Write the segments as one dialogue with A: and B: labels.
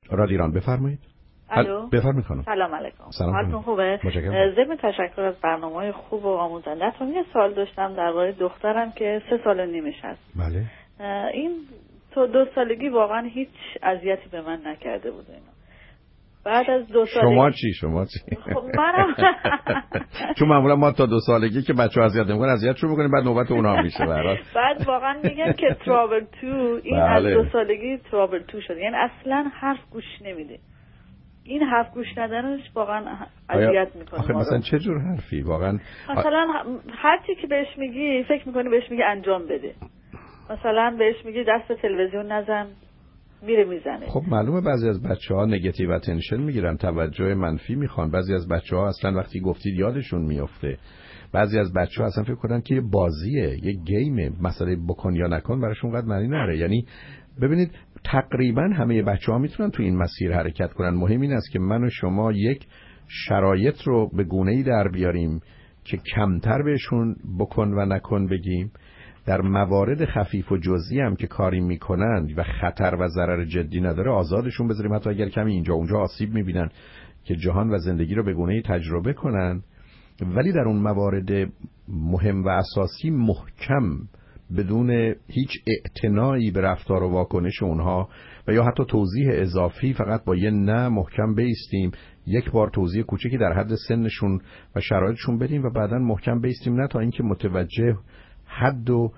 A: رادیو ایران بفرمایید.
B: الو
A: بفرمایید خانم.
B: سلام علیکم.
A: حالتون
B: خوبه؟ ضمن تشکر از برنامه‌های خوب و آموزنده‌تون یه سوال داشتم درباره دخترم که 3 سال و نیمش هست.
A: بله.
B: این تو 2 سالگی واقعا هیچ اذیتی به من نکرده بود اینا. بعد از 2 سالگی
A: شما چی؟
B: خب منم
A: چون معمولا ما تا 2 سالگی که بچه‌ها اذیت نمی‌کنن اذیتشون می‌کنیم، بعد نوبت اونها میشه.
B: بعد واقعا میگن که ترابل 2 این از 2 سالگی ترابل 2 شد، یعنی اصلا حرف گوش نمیده. این حرف گوش ندنش واقعا اذیت میکنه.
A: آخه مثلا چه جور حرفی واقعا؟
B: مثلا هر چی که بهش میگی فکر میکنی بهش میگی انجام بده. مثلا بهش میگی دست تلویزیون نزن، میره میزنه.
A: خب معلومه بعضی از بچه‌ها نگاتیو اتنشن میگیرن، توجه منفی میخوان. بعضی از بچه‌ها اصلا وقتی گفتید یادشون میفته. بعضی از بچه‌ها اصلا فکر کنن که یه بازیه، یه گیمه، مسئله بکن یا نکن براشون قد معنی نداره. یعنی ببینید تقریبا همه بچه‌ها میتونن تو این مسیر حرکت کنن. مهم این است که من و شما یک شرایط رو به گونه‌ای در بیاریم که کمتر بهشون بکن و نکن بگیم. در موارد خفیف و جزئی هم که کاری میکنن و خطر و ضرر جدی نداره آزادشون بذاریم، حتی اگر کمی اینجا اونجا آسیب میبینن که جهان و زندگی رو به گونه‌ای تجربه کنن. ولی در اون موارد مهم و اساسی محکم بدون هیچ اعتنایی به رفتار و واکنش اونها و یا حتی توضیح اضافی، فقط با یه نه محکم بیستیم، یک بار توضیح کوچکی در حد سنشون و شرایطشون بدیم و بعداً محکم بیستیم، نه تا اینکه متوجه حد و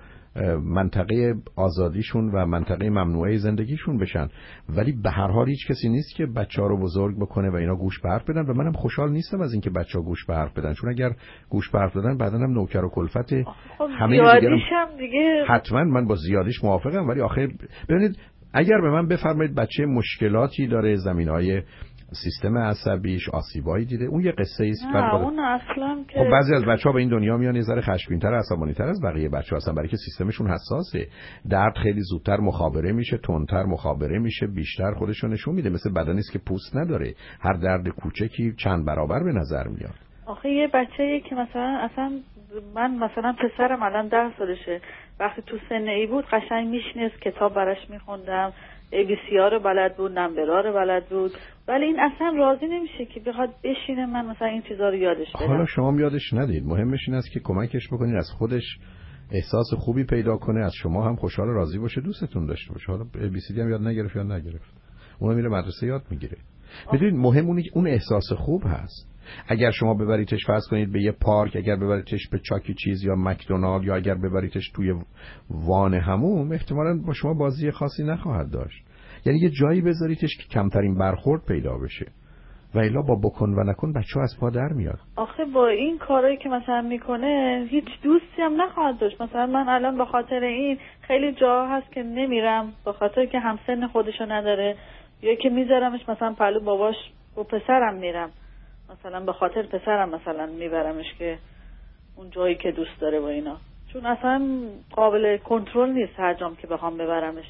A: منطقه آزادیشون و منطقه ممنوعه زندگیشون بشن. ولی به هر حال هیچ کسی نیست که بچه‌ها رو بزرگ بکنه و اینا گوش به حرف بدن و منم خوشحال نیستم از اینکه بچه‌ها گوش به حرف بدن، چون اگر گوش به حرف دادن بعداً هم نوکر و کلفت همه دیگه. حتما من با زیادیش موافقم، ولی آخه ببینید اگر به من بفرمایید بچه مشکلاتی داره، زمینه‌های سیستم عصبیش آسیبایی دیده، اون یه قصه است.
B: اون اصلا که
A: خب بعضی از بچه‌ها به این دنیا میان یه ذره خشمگین‌تر، عصبانی‌تر از بقیه بچه‌ها هستن، برای که سیستمشون حساسه. درد خیلی زودتر مخابره میشه، تندتر مخابره میشه، بیشتر خودشو نشون میده. مثل بدنی است که پوست نداره، هر درد کوچکی چند برابر به نظر میاد.
B: آخه یه بچه‌ای که اصلا من مثلا پسرم الان 10 سالشه، وقتی تو سن ای بود قشنگ میشنست، کتاب براش میخوندم، ABC‌ها رو بلد بود، نمبرها رو بلد بود، ولی این اصلا راضی نمیشه که بخواد بشینه من مثلا این چیزا رو یادش بدم.
A: حالا شما یادش ندید، مهمش این است که کمکش بکنید از خودش احساس خوبی پیدا کنه، از شما هم خوشحال و راضی باشه، دوستتون داشته باشه. حالا ABCD هم یاد نگرفت، اون میره مدرسه یاد میگیره. میدونید مهم اون احساس خوب هست. اگر شما ببریدش فرض کنید به یه پارک، اگر ببریدش به چاکی چیز یا مکدونالد، یا اگر ببریدش توی وان حموم، احتمالاً با شما بازی خاصی نخواهد داشت. یعنی یه جایی بذاریدش که کمترین برخورد پیدا بشه، و الا با بکن و نکن بچه‌ها از پا در میاد.
B: آخه با این کارایی که مثلا میکنه هیچ دوستی هم نخواهد داشت. مثلا من الان به خاطر این خیلی جا هست که نمیرم، به خاطر که همسن خودشو نداره، یا که میذارمش مثلا پلو باباش و پسرم میرم، مثلا به خاطر پسرم مثلا میبرمش که اون جایی که دوست داره و اینا، چون اصلا قابل کنترل نیست هر جام که بخوام ببرمش.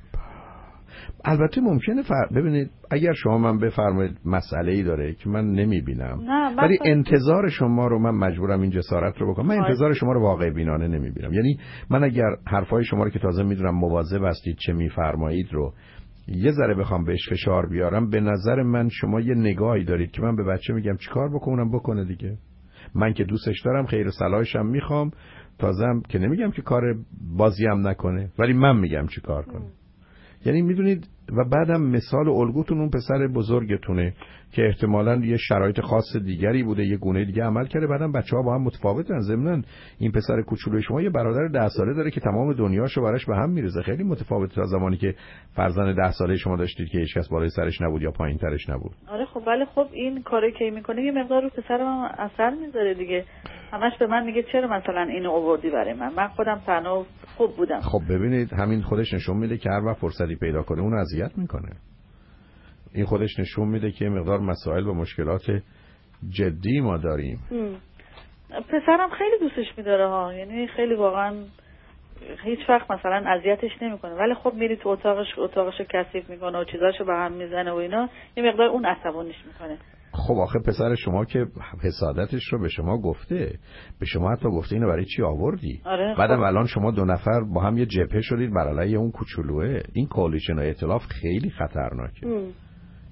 A: البته ممکنه ببینید اگر شما من بفرمایید مسئله‌ای داره که من نمیبینم، ولی انتظار شما رو من مجبورم این جسارت رو بکنم. من انتظار شما رو واقع بینانه نمیبینم. یعنی من اگر حرفای شما رو که تازه میدونم مواظب هستید چه میفرمایید رو یه ذره بخوام بهش فشار بیارم، به نظر من شما یه نگاهی دارید که من به بچه میگم چیکار بکنم بکنه دیگه. من که دوستش دارم، خیر و صلاحش هم میخوام، تازم که نمیگم که کار بازی هم نکنه، ولی من میگم چیکار کنه. یعنی میدونید و بعدم مثال و الگوتون اون پسر بزرگتونه که احتمالاً یه شرایط خاص دیگری بوده، یه گونه دیگه عمل کرده، بعدم بچه‌ها با هم متفاوتن. ضمناً این پسر کوچولوی شما یه برادر 10 ساله داره که تمام دنیاشو براش به هم میریزه. خیلی متفاوته تا زمانی که فرزند 10 ساله شما داشتید که هیچ کس بالای سرش نبود یا پایین‌ترش نبود.
B: آره خب ولی خب این کاری که میکنه یه مقدار رو پسرم اثر میذاره دیگه. همش به من میگه چرا مثلا اینو آوردی برای من خودم تنها خوب بودم.
A: خب ببینید همین خودش نشون میده که هر وقت فرصتی پیدا کنه اون اذیت میکنه. این خودش نشون میده که مقدار مسائل و مشکلات جدی ما داریم.
B: پسرم خیلی دوستش میداره ها، یعنی خیلی واقعا هیچ وقت مثلا اذیتش نمیکنه، ولی خب میری تو اتاقشو کثیف میکنه و چیزاشو به هم میزنه و اینا، یه مقدار اون عصبانیش میکنه.
A: خب آخه پسر شما که حسادتش رو به شما گفته، به شما حتی گفته اینو برای چی آوردی؟
B: آره
A: بعدم الان شما 2 نفر با هم یه جبهه شدید بر علیه اون کوچولوئه. این کوالیشن و ائتلاف خیلی خطرناکه.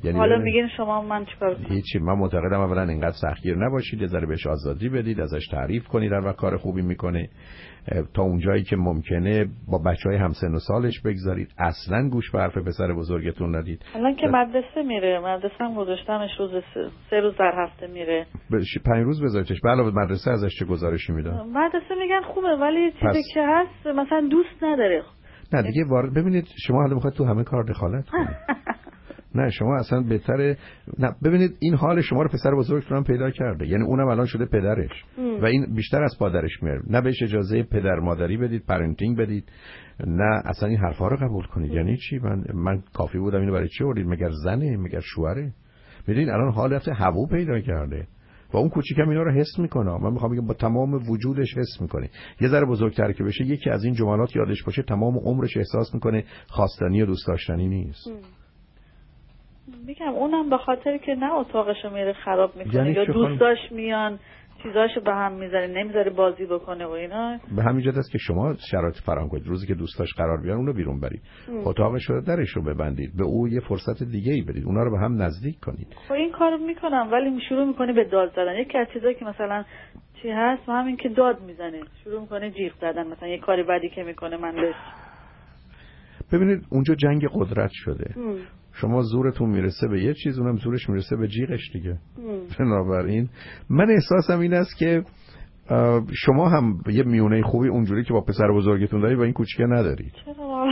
A: یعنی
B: حالا میگین شما من چیکار کنم؟
A: هیچی. من معتقدم اولا اینقدر سختگیر نباشید، یه ذره بهش آزادی بدید، ازش تعریف کنید در وقت کار خوبی میکنه، تا اونجایی که ممکنه با بچهای همسن و سالش بگذارید، اصلا گوش به حرف پسر بزرگتون ندید.
B: الان که مدرسه میره، مدرسه هم گذاشتمش روز 3 روز در هفته میره.
A: 5 روز بذارتش. به علاوه مدرسه ازش چه گزارشی میدن؟
B: مدرسه میگن خوبه ولی چیزی که هست مثلا دوست نداره.
A: نه دیگه ببینید شما حالا میخواید تو همه کار دخالت کنید. نه شما اصلا بهتره. نه ببینید این حال شما رو پسر بزرگتون هم پیدا کرده، یعنی اونم الان شده پدرش و این بیشتر از پادرش میاره. نه بهش اجازه پدر مادری بدید، پرنتینگ بدید، نه اصلا این حرفا رو قبول کنید. یعنی چی؟ من کافی بودم اینو برای چی آوردید؟ مگر زنه؟ مگر شوهره؟ میدونید الان حال رفته هوو پیدا کرده و اون کوچیکم اینا رو حس میکنه. من میخوام بگم با تمام وجودش حس میکنه. یه ذره بزرگتر که بشه یکی از این جملات یادش باشه، تمام عمرش احساس میکنه خواستنی و دوست داشتنی نیست.
B: میگم اونم به خاطر که نه اتاقشو میره خراب میکنه،
A: یعنی
B: یا دوستاش میان چیزاشو به هم میذاره، نمیذاره بازی بکنه و اینا.
A: به همین جهت است که شما شرایط فراهم کنید، روزی که دوستاش قرار بیان اونو بیرون برید، اتاقش رو درش رو ببندید، به او یه فرصت دیگه ای بدید، اونا رو به هم نزدیک کنید.
B: خب این کارو میکنم ولی شروع میکنه به داد زدن. یکی از چیزایی که مثلا چی هست همین که داد میزنه، شروع میکنه جیغ زدن، مثلا یه کاری بدی که میکنه من بهش.
A: ببینید اونجا جنگ قدرت شده. شما زورتون میرسه به یه چیز، اونم زورش میرسه به جیغش دیگه. بنابراین من احساسم این است که شما هم یه میونه خوبی اونجوری که با پسر بزرگتون دارید و این کوچیکه ندارید.
B: چرا؟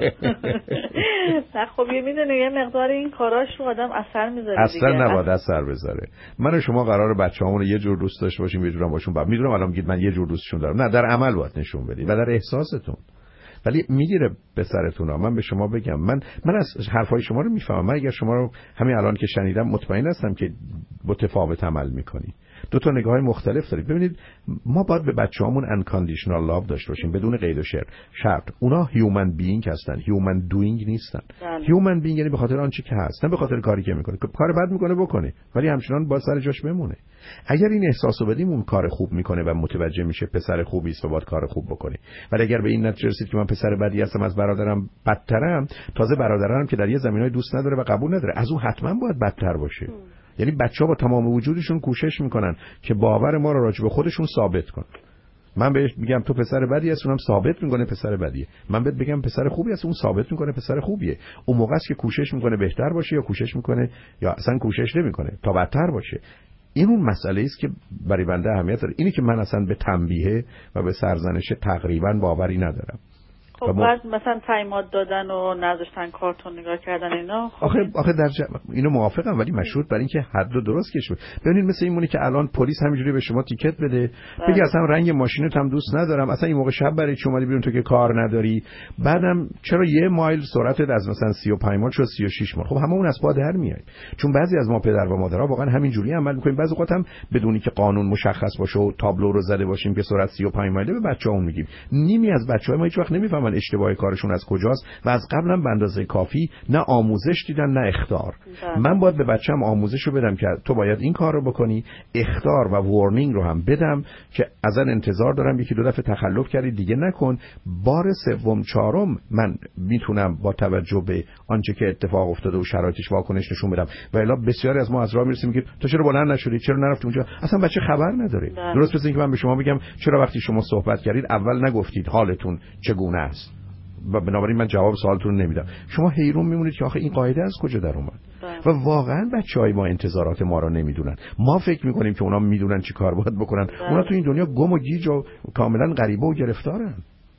B: نه خب یه میدونی یه مقدار این کاراش رو آدم اثر میذاره دیگه.
A: اثر نباید اثر بذاره. من و شما قراره بچه‌هامون یه جور دوست داشته باشیم، یه جورم باشون. میدونم الان میگید من یه جور دوستشون دارم. نه در عمل باید نشون بدید و در احساستون. ولی میگیره پسرتون ها. من به شما بگم من از حرفای شما رو میفهمم. من اگر شما رو همین الان که شنیدم مطمئن هستم که متفاوت عمل میکنی. دو تا نگاه مختلف دارید. ببینید ما باید به بچه‌هامون unconditional love داشته باشیم بدون قید و شرط. اونا human being هستن، human doing نیستن. human being یعنی به خاطر آنچه که هست، نه به خاطر کاری که میکنه. کار بد میکنه بکنه ولی همچنان با سر جاش بمونه. اگر این احساسو بدیم اون کار خوب میکنه و متوجه میشه پسر خوبی است و باید کار خوب بکنه. ولی اگر به این نتیجه رسید که من پسر بدی هستم، از برادرم بدترم، تازه برادرم که در یه زمینای دوست نداره و قبول نداره، از اون حتما باید بدتر باشه. یعنی بچه‌ها با تمام وجودشون کوشش میکنن که باور ما رو راجع به خودشون ثابت کنن. من بهش میگم تو پسر بدی هستی، اونم ثابت میکنه پسر بدیه. من بهت بگم پسر خوبی هستی، اون ثابت میکنه پسر خوبیه. اون موقع است که کوشش میکنه بهتر باشه یا کوشش میکنه یا اصلا کوشش نمیکنه تا بدتر باشه. این اون مسئله است که برای بنده اهمیت داره. اینی که من اصلا به تنبیه و به سرزنش تقریبا باوری ندارم.
B: خب بعد مثلا تایمات دادن و نذاشتن کارتون نگاه کردن اینا. خب
A: آخه در اینو موافقم ولی مشروط بر اینکه حد رو درست کشید. ببینید مثل این مونی که الان پلیس همینجوری به شما تیکت بده، بگی اصلا رنگ ماشینت هم دوست ندارم، اصلا این موقع شب برای چی اومدی بیرون تو که کار نداری، بعدم چرا یه مایل سرعتت از مثلا 35 مایل شد 36 مایل. خب هممون از پا در میایم، چون بعضی از ما پدر و مادرها واقعا همینجوری عمل میکنیم. بعضی وقت هم بدونی که قانون مشخص باشه و تابلو رو زده باشیم که سرعت 35 مایل به بچه‌هامون میگیم. نیمی از بچه‌ها ما هیچ وقت نمیفهمن اشتباه کارشون از کجاست و از قبلا به اندازه کافی نه آموزش دیدن نه اخطار. من باید به بچه‌م آموزش رو بدم که تو باید این کار رو بکنی، اخطار و وارنینگ رو هم بدم که ازن انتظار دارم یکی دو دفعه تخلف کردی دیگه نکن. بار سوم چهارم من میتونم با توجه به آنچه که اتفاق افتاده و شرایطش واکنش نشون بدم. و الا بسیاری از ما از راه میرسیم که تو چرا بلند نشدی، چرا نرفتی اونجا، اصلا بچه خبر نداره. درست مثل اینکه من به شما بگم چرا وقتی شما صحبت کردید اول نگفتید حالتون چگونه است و بنابراین من جواب سوالتون رو نمیدم. شما حیرون میمونید که آخه این قاعده از کجا در اومد. و واقعا بچهای ما انتظارات ما رو نمیدونن. ما فکر میکنیم که اونا میدونن چی کار باید بکنن. اونا تو این دنیا گم و گیج و کاملا غریبه و گرفتارن.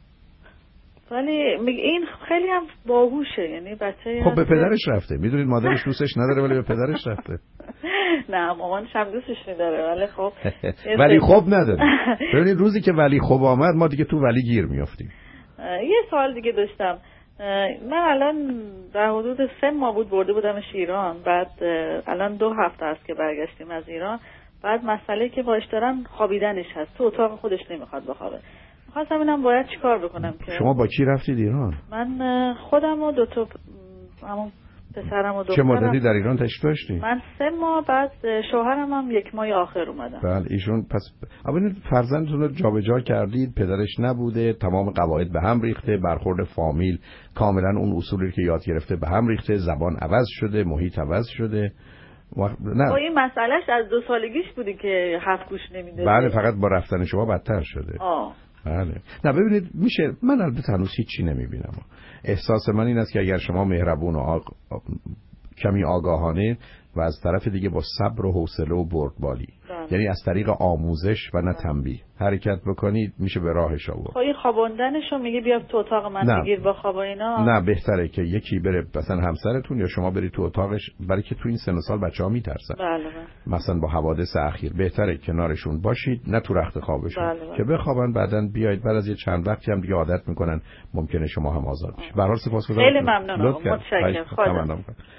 B: ولی این خیلی هم باهوشه، یعنی بچه
A: خب به پدرش رفته. میدونید مادرش دوستش نداره ولی به پدرش رفته.
B: نه مامانش هم دوستش نداره ولی خب
A: ولی خب نداره. ببینید روزی که ولی خب آمد ما دیگه تو ولی گیر میافتیم.
B: یه سوال دیگه داشتم. من الان در حدود 3 ماه بود برده بودمش ایران، بعد الان 2 هفته است که برگشتیم از ایران. بعد مسئله که باش دارم خوابیدنش هست، تو اتاق خودش نمیخواد بخوابه. خواستم ببینم باید چیکار بکنم که.
A: شما با کی رفتید ایران؟
B: من خودم و 2 تا همون پسرم و دخترم.
A: چه مدتی در ایران تشریف داشتی؟
B: من 3 ماه، بعد شوهرم هم 1 ماه آخر اومدن.
A: بله ایشون پس اولین فرزندتون رو جابجا کردید، پدرش نبوده، تمام قواعد به هم ریخته، برخورد فامیل کاملا اون اصولی که یاد گرفته به هم ریخته، زبان عوض شده، محیط عوض شده.
B: نه این مسئلهش از 2 سالگیش بودی که حرف گوش نمیداد.
A: بله فقط با رفتن شما بدتر شده. بله. نه ببینید میشه، من البته هنوز هیچی نمیبینم. احساس من این است که اگر شما مهربون و کمی آگاهانه و از طرف دیگه با صبر و حوصله و بردباری، یعنی از طریق آموزش و نه تنبیه حرکت بکنید، میشه به راهش آورد.
B: خب این خوابوندنشو میگه بیا تو اتاق من بگیر با خواب و اینا.
A: نه بهتره که یکی بره، مثلا همسرتون یا شما برید تو اتاقش، برای که تو این سن و سال بچه‌ها میترسن.
B: بله.
A: مثلا با حوادث اخیر بهتره کنارشون باشید، نه تو رخت خوابشون. که بخوابن، بعدن بیاید، بعد از یه چند وقتی هم دیگه عادت میکنن، ممکنه شما هم آزاد بشید. به هر حال سپاسگزارم.
B: خیلی ممنونم. متشکرم.